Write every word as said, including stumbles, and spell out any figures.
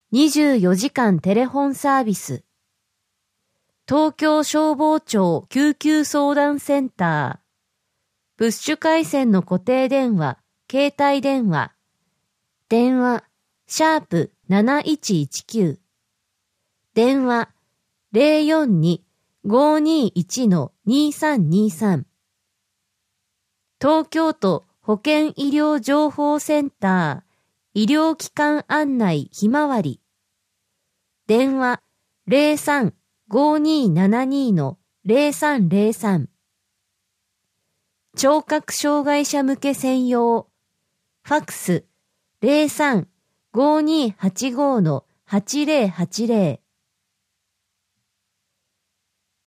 にじゅうよじかんテレフォンサービス。東京消防庁救急相談センター。プッシュ回線の固定電話、携帯電話。電話、シャープなないちいちきゅう。電話、ゼロよんに ごーにーいち にーさんにーさん。東京都保健医療情報センター。医療機関案内ひまわり。電話 ゼロさん ごーにーななにー ゼロさんゼロさん。聴覚障害者向け専用。ファックス ゼロさん ごーにーはちごー はちゼロはちゼロ。